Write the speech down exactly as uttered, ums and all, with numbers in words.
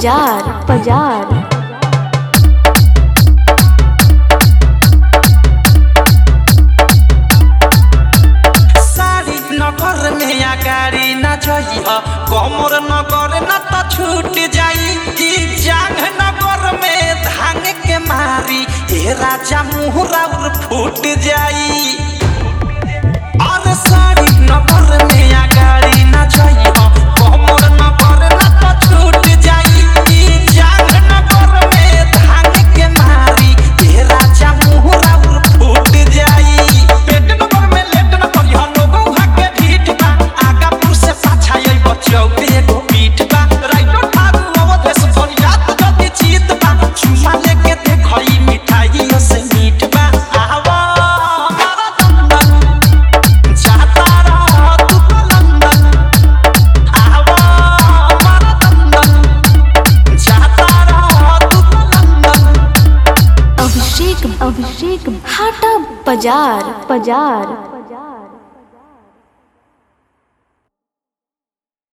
बाजार बाजार साड़ी नगर में अगाड़ी न जई कमर नगर न तो छूट जाई जांग नगर में धांग के मारी ए राजा मुहरा फूट जाई। और साड़ी नगर में अगाड़ी न जई कमर नगर न तो छूट जाई जांग नगर में धांग के मारी ए राजा मुहरा फूट जाई। पेट नगर में लेट न करियो लोगो हाके ढीठ बा आगापुर से पाछा आई बच्चो एगो पीठ बा राइटो ठारू अवधेश फरियाद जदी जीत बा चुमा लेके देखई मिठाई से मीठ बा आवा हमारा दंदन जाता रह तू तो लंदन आवा हमारा दंदन जाता रह तू तो लंदन। अभिषेक अभिषेक हाटा बाजार बाजार।